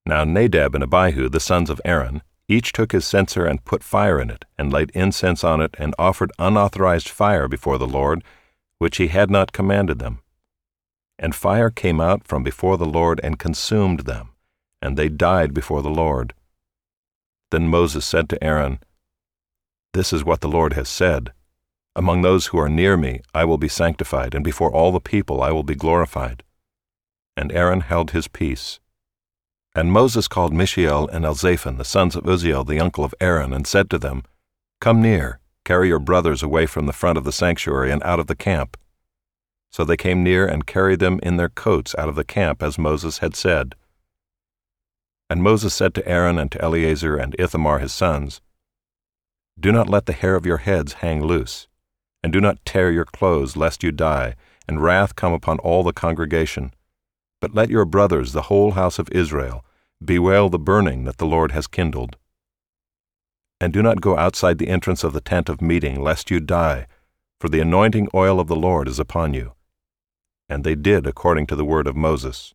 Now Nadab and Abihu, the sons of Aaron, each took his censer and put fire in it, and laid incense on it, and offered unauthorized fire before the Lord, which he had not commanded them. And fire came out from before the Lord and consumed them, and they died before the Lord. Then Moses said to Aaron, "This is what the Lord has said. Among those who are near me I will be sanctified, and before all the people I will be glorified." And Aaron held his peace. And Moses called Mishael and Elzaphan, the sons of Uzziel, the uncle of Aaron, and said to them, "Come near, carry your brothers away from the front of the sanctuary and out of the camp." So they came near and carried them in their coats out of the camp, as Moses had said. And Moses said to Aaron and to Eleazar and Ithamar his sons, "Do not let the hair of your heads hang loose, and do not tear your clothes, lest you die, and wrath come upon all the congregation. But let your brothers, the whole house of Israel, bewail the burning that the Lord has kindled. And do not go outside the entrance of the tent of meeting, lest you die, for the anointing oil of the Lord is upon you." And they did according to the word of Moses.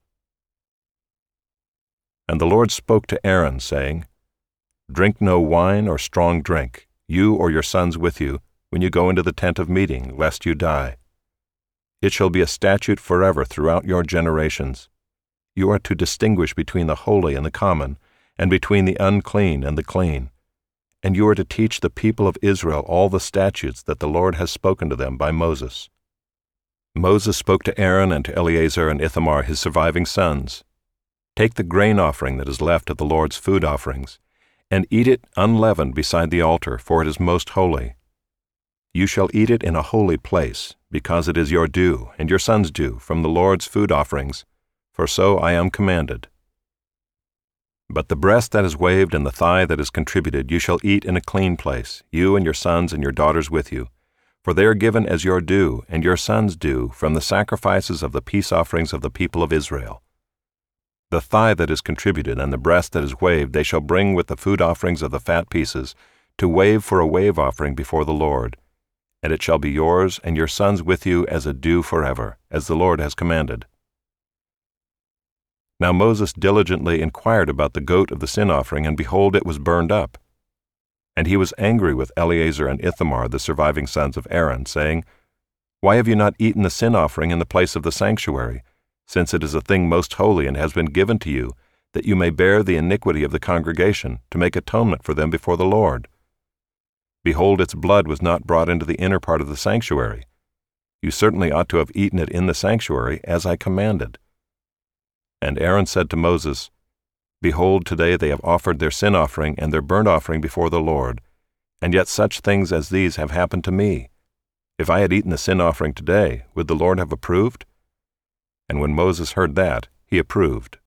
And the Lord spoke to Aaron, saying, "Drink no wine or strong drink, you or your sons with you, when you go into the tent of meeting, lest you die. It shall be a statute forever throughout your generations. You are to distinguish between the holy and the common, and between the unclean and the clean. And you are to teach the people of Israel all the statutes that the Lord has spoken to them by Moses." Moses spoke to Aaron and to Eleazar and Ithamar his surviving sons, "Take the grain offering that is left of the Lord's food offerings, and eat it unleavened beside the altar, for it is most holy. You shall eat it in a holy place, because it is your due, and your sons' due, from the Lord's food offerings, for so I am commanded. But the breast that is waved and the thigh that is contributed you shall eat in a clean place, you and your sons and your daughters with you, for they are given as your due, and your sons' due, from the sacrifices of the peace offerings of the people of Israel. The thigh that is contributed and the breast that is waved they shall bring with the food offerings of the fat pieces, to wave for a wave offering before the Lord, and it shall be yours and your sons with you as a due forever, as the Lord has commanded." Now Moses diligently inquired about the goat of the sin offering, and behold, it was burned up. And he was angry with Eleazar and Ithamar, the surviving sons of Aaron, saying, "Why have you not eaten the sin offering in the place of the sanctuary, since it is a thing most holy and has been given to you, that you may bear the iniquity of the congregation, to make atonement for them before the Lord? Behold, its blood was not brought into the inner part of the sanctuary. You certainly ought to have eaten it in the sanctuary, as I commanded." And Aaron said to Moses, "Behold, today they have offered their sin offering and their burnt offering before the Lord, and yet such things as these have happened to me. If I had eaten the sin offering today, would the Lord have approved?" And when Moses heard that, he approved.